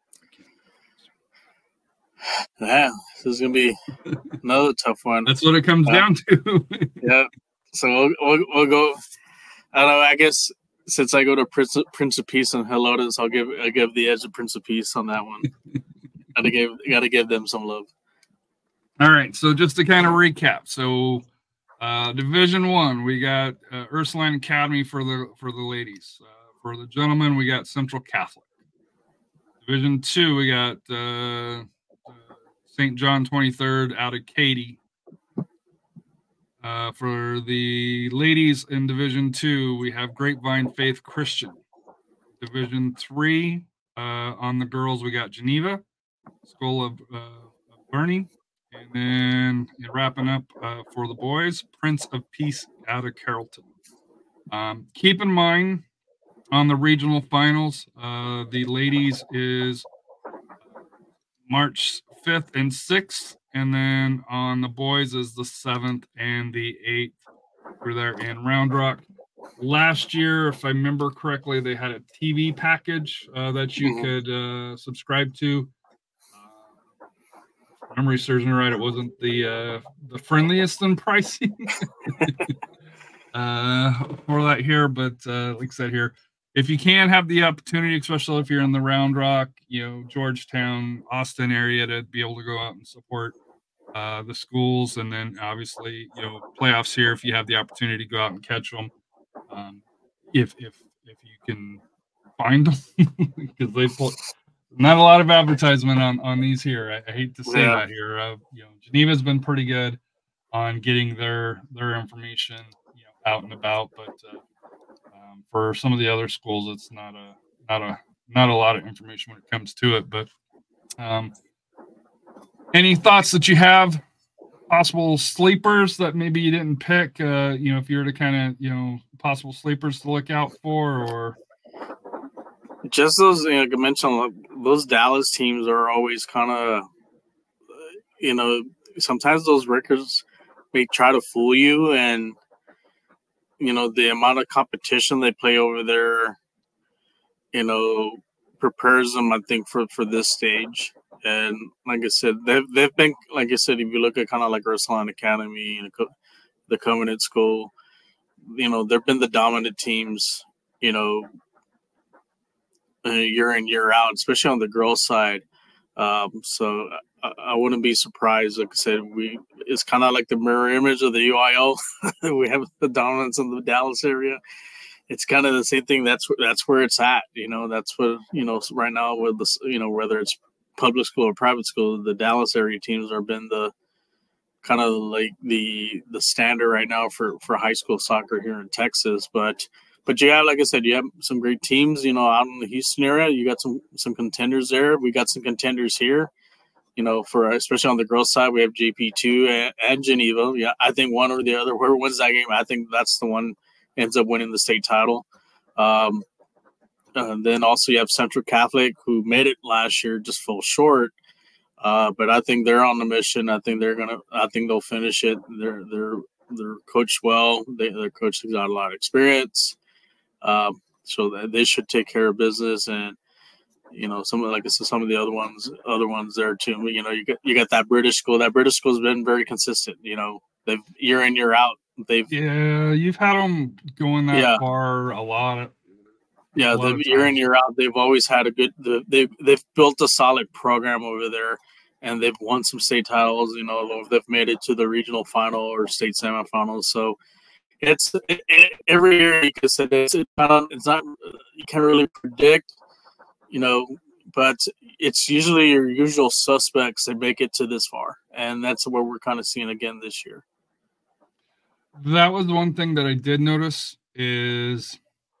Yeah, this is gonna be another tough one. That's what it comes uh, down to. Yeah, so we'll, we'll we'll go. I don't know. I guess since I go to Prince, Prince of Peace and Helotes, I'll give I give the edge to Prince of Peace on that one. gotta give gotta give them some love. All right. So just to kind of recap, so uh, Division One, we got uh, Ursuline Academy for the for the ladies. Uh, for the gentlemen, we got Central Catholic. Division Two, we got. Uh, Saint John twenty-third out of Katy. Uh, for the ladies in Division Two, we have Grapevine Faith Christian. Division Three, uh, on the girls, we got Geneva, School of, uh, of Bernie, and then wrapping up uh, for the boys, Prince of Peace out of Carrollton. Um, keep in mind on the regional finals, uh, the ladies is March fifth and sixth, and then on the boys is the seventh and the eighth. We're there in Round Rock. Last year, if I remember correctly, they had a T V package uh, that you mm-hmm. could uh, subscribe to. Uh, memory serves me right, it wasn't the uh, the friendliest in pricing uh, for that here, but uh, like I said here, if you can have the opportunity, especially if you're in the Round Rock, you know, Georgetown, Austin area, to be able to go out and support uh, the schools, and then obviously, you know, playoffs here if you have the opportunity to go out and catch them, um, if if if you can find them, because they pull not a lot of advertisement on on these here. I, I hate to say yeah. that here. Uh, you know, Geneva's been pretty good on getting their their information, you know, out and about, but. Uh, Um, for some of the other schools, it's not a not a not a lot of information when it comes to it. But um, any thoughts that you have? Possible sleepers that maybe you didn't pick. Uh, you know, if you were to kind of you know possible sleepers to look out for, or just those. You know, like I mentioned, those Dallas teams are always kind of, you know, sometimes those records may try to fool you, and you know, the amount of competition they play over there, you know, prepares them, I think, for, for this stage. And like I said, they've, they've been, like I said, if you look at kind of like Ursuline Academy and the Covenant School, you know, they've been the dominant teams, you know, year in, year out, especially on the girls' side. Um, so I, I wouldn't be surprised. Like I said, we it's kind of like the mirror image of the U I L. We have the dominance in the Dallas area. It's kind of the same thing. That's that's where it's at. You know, that's what you know right now with the you know whether it's public school or private school, the Dallas area teams have been the kind of like the the standard right now for for high school soccer here in Texas. But But yeah, like I said, you have some great teams, you know, out in the Houston area. You got some some contenders there. We got some contenders here, you know, for especially on the girls' side, we have J P two and, and Geneva. Yeah, I think one or the other, whoever wins that game, I think that's the one ends up winning the state title. Um, and then also you have Central Catholic, who made it last year, just fell short. Uh, but I think they're on the mission. I think they're gonna. I think they'll finish it. They're they're they're coached well. They, their coach has got a lot of experience. Um, so that they should take care of business, and you know, some of like I said, some of the other ones, other ones there too. You know, you got you got that British school. That British school's been very consistent. You know, they've year in year out. They've yeah, you've had them going that yeah. far a lot. Of, yeah, the year in year out, they've always had a good. The, they they've built a solid program over there, and they've won some state titles. You know, they've made it to the regional final or state semifinals. So it's it, it, every year, like I said, it's, it's not it's not you can't really predict. You know, but it's usually your usual suspects that make it to this far, and that's what we're kind of seeing again this year. That was one thing that I did notice is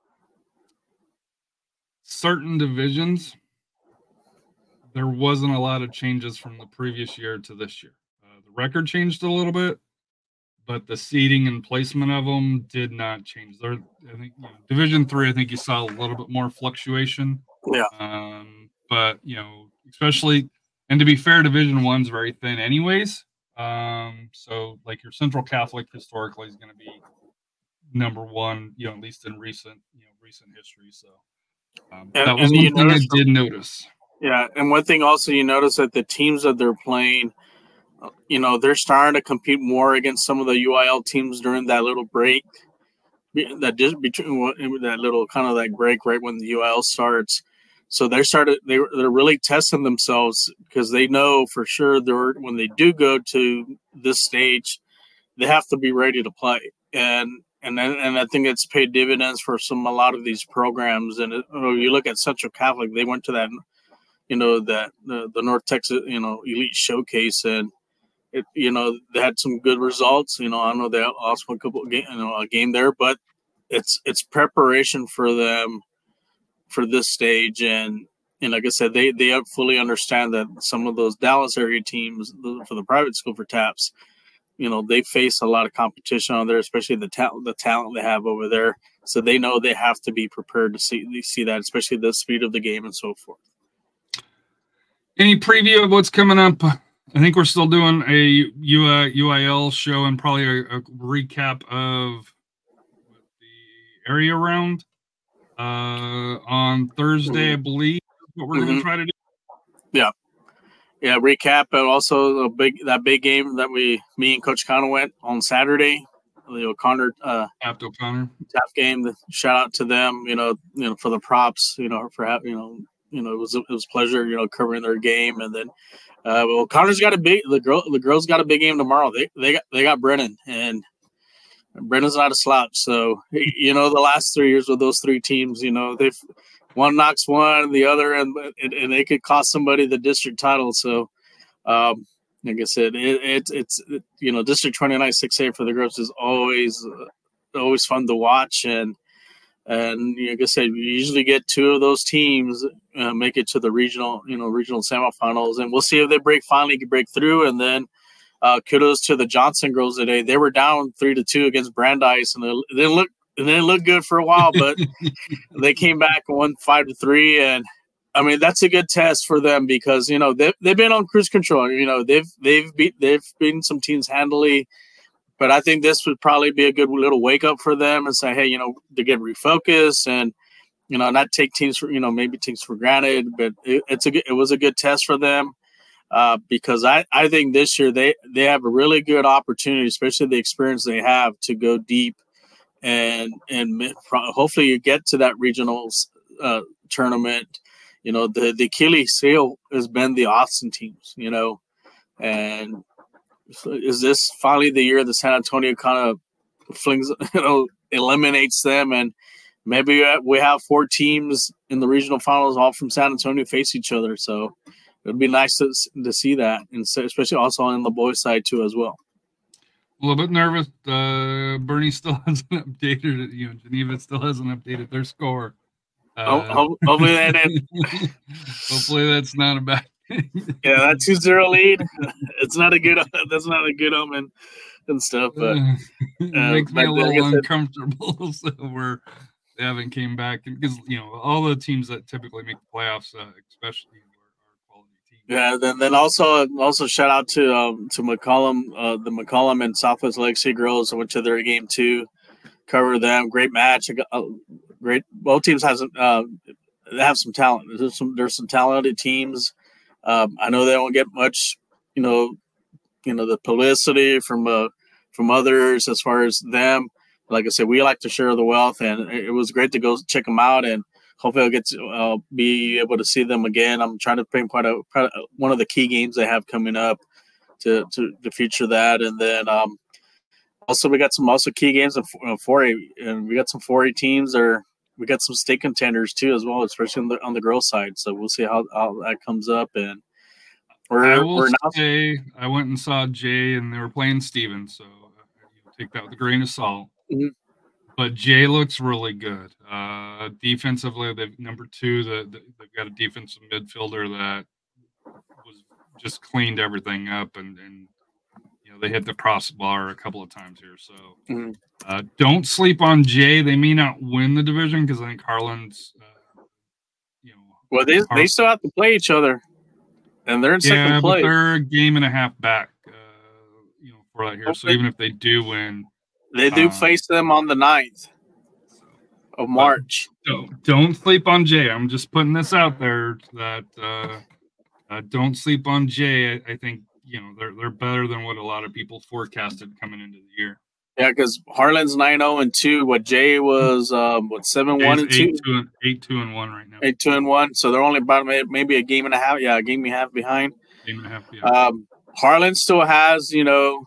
certain divisions, there wasn't a lot of changes from the previous year to this year. Uh, the record changed a little bit, but the seating and placement of them did not change. There, I think you know, Division Three, I think you saw a little bit more fluctuation. Yeah. Um, but you know, especially, and to be fair, Division One's very thin, anyways. Um, so like your Central Catholic historically is going to be number one, you know, at least in recent, you know, recent history. So um, and, that was and one thing I the, did notice. Yeah, and one thing also you notice that the teams that they're playing, you know, they're starting to compete more against some of the U I L teams during that little break, that just between that little kind of like break right when the U I L starts. So they started they they're really testing themselves because they know for sure they're when they do go to this stage, they have to be ready to play. And and then, and I think it's paid dividends for some a lot of these programs. And it, you know, you look at Central Catholic, they went to that, you know, that the, the North Texas, you know, Elite Showcase, and it, you know, they had some good results. You know, I know they lost a couple of game, you know, a game there, but it's it's preparation for them for this stage. And and like I said, they they fully understand that some of those Dallas area teams for the private school for TAPS, you know, they face a lot of competition on there, especially the talent the talent they have over there. So they know they have to be prepared to see see that, especially the speed of the game and so forth. Any preview of what's coming up? I think we're still doing a U I L show and probably a, a recap of the area round uh, on Thursday, I believe. What we're mm-hmm. going to try to do. Yeah, yeah. Recap, and also a big that big game that we, me and Coach Connor went on Saturday. The O'Connor, uh, Taft O'Connor, Taft game. Shout out to them. You know, you know for the props. You know, for you know. You know, it was it was a pleasure, you know, covering their game, and then, uh, well, Connor's got a big the girl the girls got a big game tomorrow. They they got they got Brennan, and Brennan's not a slouch. So you know, the last three years with those three teams, you know, they've one knocks one, the other, and and, and they could cost somebody the district title. So, um, like I said, it, it it's it, you know, District twenty-nine six A for the girls is always uh, always fun to watch. And. And like I said, we usually get two of those teams uh, make it to the regional, you know, regional semifinals, and we'll see if they break finally break through. And then, uh, kudos to the Johnson girls today. They were down three to two against Brandeis, and they didn't look it didn't look good for a while, but they came back and won five to three. And I mean, that's a good test for them because you know they've they've been on cruise control. You know, they've they've beat they've beaten some teams handily. But I think this would probably be a good little wake up for them and say, hey, you know, to get refocused and, you know, not take teams for, you know, maybe teams for granted. But it, it's a good, it was a good test for them uh, because I, I think this year they, they have a really good opportunity, especially the experience they have to go deep and and hopefully you get to that regional uh, tournament. You know, the, the Achilles heel has been the Austin teams, you know, and is this finally the year that San Antonio kind of flings, you know, eliminates them, and maybe we have four teams in the regional finals, all from San Antonio, face each other. So it'd be nice to to see that, and especially also on the boys' side too as well. A little bit nervous. Uh, Bernie still hasn't updated it. You know, Geneva still hasn't updated their score. Uh, oh, hopefully that. hopefully that's not a bad. Yeah, that two zero lead. It's not a good. That's not a good omen and stuff. But uh, it makes me a little uncomfortable. So we're they haven't came back because you know all the teams that typically make the playoffs, uh, especially are quality teams. Yeah. Then then also also shout out to um, to McCollum, uh, the McCollum and Southwest Legacy girls. I went to their game too. Cover them. Great match. Uh, great. Both teams has uh, they have some talent. There's some there's some talented teams. Um, I know they don't get much, you know, you know, the publicity from uh, from others as far as them. Like I said, we like to share the wealth, and it was great to go check them out. And hopefully I'll get to uh, be able to see them again. I'm trying to bring quite a, quite a one of the key games they have coming up to to, to feature that, and then um, also we got some also key games in four A, and we got some four A teams or we got some state contenders too as well, especially on the on the girls side. So we'll see how, how that comes up. And we're, I will we're now- say I went and saw Jay, and they were playing Stevens, so uh, take that with a grain of salt. Mm-hmm. But Jay looks really good. Uh, defensively, they've number two. The, the, they've got a defensive midfielder that was just cleaned everything up, and, and you know they hit the crossbar a couple of times here. So mm-hmm. uh, don't sleep on Jay. They may not win the division because I think Harlan's. Uh, you know, well, they Harlan, they still have to play each other, and they're in yeah, second place. But they're a game and a half back. Uh, you know, for that here. So even if they do win. They do um, face them on the ninth of March. Don't, don't sleep on Jay. I'm just putting this out there that uh, uh, don't sleep on Jay. I, I think, you know, they're they're better than what a lot of people forecasted coming into the year. Yeah, because Harlan's nine oh and two. What Jay was, um, what, seven one and two? eight two and one right now. eight two and one. So they're only about maybe a game and a half. Yeah, a game and a half behind. Game and a half behind. Um, Harlan still has, you know,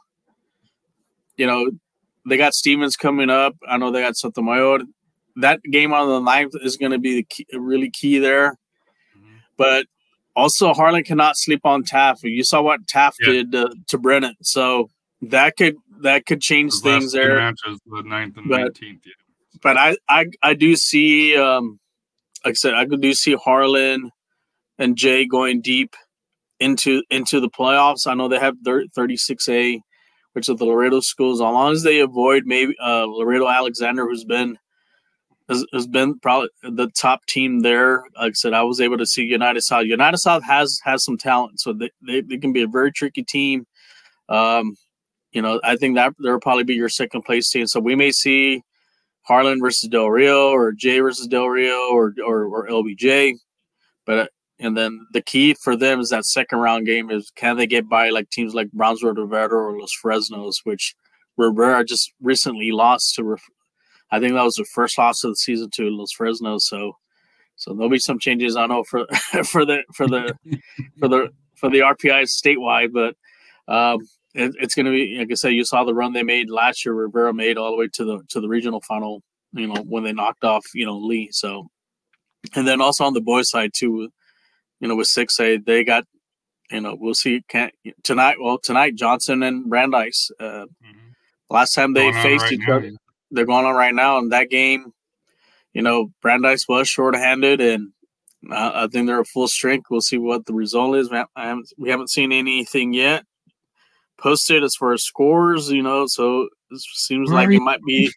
you know, they got Stevens coming up. I know they got Sotomayor. That game on the ninth is going to be the key, really key there. Mm-hmm. But also, Harlan cannot sleep on Taft. You saw what Taft yeah. did uh, to Brennan, so that could that could change the things there. Matches, the ninth and but, nineteenth. Yeah. But I, I I do see, um, like I said, I do see Harlan and Jay going deep into into the playoffs. I know they have thirty-six A. Which of the Laredo schools, as long as they avoid maybe uh, Laredo Alexander, who's been has, has been probably the top team there. Like I said, I was able to see United South. United South has has some talent, so they, they, they can be a very tricky team. Um, you know, I think that they'll probably be your second place team. So we may see Harlan versus Del Rio, or Jay versus Del Rio, or or, or L B J. But and then the key for them is that second round game is can they get by like teams like Brownsville, Rivera, or Los Fresnos, which Rivera just recently lost to. I think that was the first loss of the season to Los Fresnos. So, so there'll be some changes. I know for for the for the for the for the R P I statewide, but um, it, it's going to be like I said. You saw the run they made last year. Rivera made all the way to the to the regional final. You know when they knocked off you know Lee. So, and then also on the boys' side too. You know, with six A, they got, you know, we'll see can, tonight. Well, tonight, Johnson and Brandeis. Uh, mm-hmm. Last time they going faced right each now, other, yeah. They're going on right now. In that game, you know, Brandeis was shorthanded, and uh, I think they're at full strength. We'll see what the result is. I haven't, we haven't seen anything yet posted as far as scores, you know, so it seems right. like it might be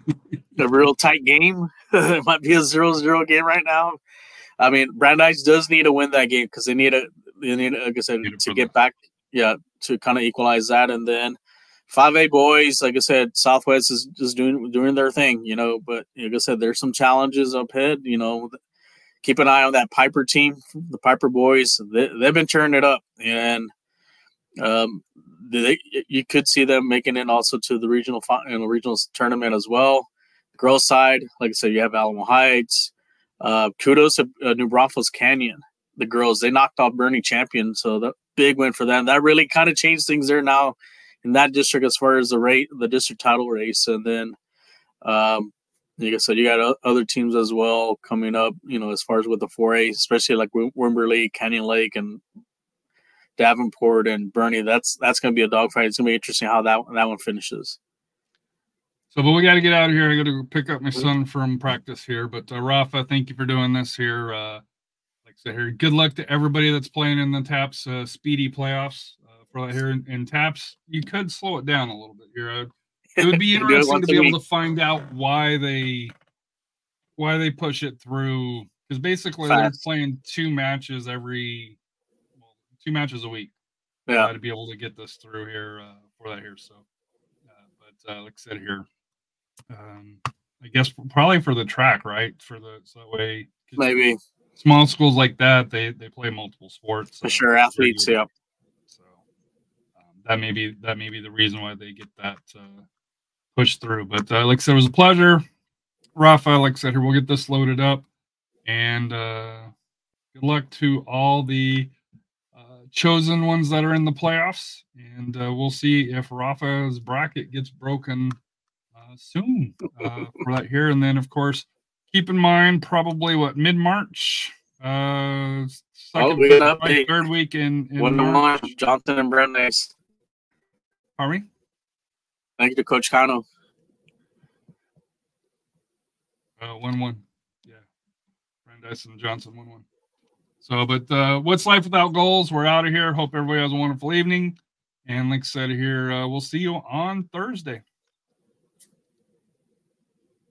a real tight game. It might be a zero zero game right now. I mean, Brandeis does need to win that game because they need a, they need, like I said, to get back, yeah, to kind of equalize that. And then five A boys, like I said, Southwest is just doing doing their thing, you know. But like I said, there's some challenges up ahead, you know. Keep an eye on that Piper team, the Piper boys. They, they've been turning it up, and um, they, you could see them making it also to the regional, you know, regional tournament as well. The girls' side, like I said, you have Alamo Heights. Uh, kudos to uh, New Braunfels Canyon. The girls, they knocked off Bernie Champion, so the big win for them. That really kind of changed things there now in that district as far as the rate, the district title race. And then, um, like I said, you got other teams as well coming up, you know, as far as with the four A, especially like Wimberley, Canyon Lake, and Davenport and Bernie. That's that's going to be a dogfight. It's going to be interesting how that, that one finishes. So, but we got to get out of here. I got to pick up my son from practice here. But uh, Rafa, thank you for doing this here. Uh, like I said here, good luck to everybody that's playing in the TAPS uh, Speedy playoffs uh, for that here in, in TAPS. You could slow it down a little bit here. Uh, it would be interesting to be able to find out why they why they push it through, because basically Fast. They're playing two matches every well, two matches a week. Yeah, uh, to be able to get this through here uh, for that here. So, uh, but uh, like I said here. Um, I guess probably for the track, right? For the so that way, maybe small schools like that they they play multiple sports. For uh, sure, athletes, yeah. So um, that may be that may be the reason why they get that uh, pushed through. But uh, like I said, it was a pleasure, Rafa. Like I said, here we'll get this loaded up, And uh, good luck to all the uh, chosen ones that are in the playoffs. And uh, we'll see if Rafa's bracket gets broken uh, soon uh, for that here. And then, of course, keep in mind probably what mid-March, uh, second, Oh, we got an right, update. third week in, in One to March. one, Johnson and Brandeis. Pardon me? Thank you to Coach Cano. Uh, one one. Yeah. Brandeis and Johnson, one one. So, but uh, what's life without goals? We're out of here. Hope everybody has a wonderful evening. And like I said here, uh, we'll see you on Thursday.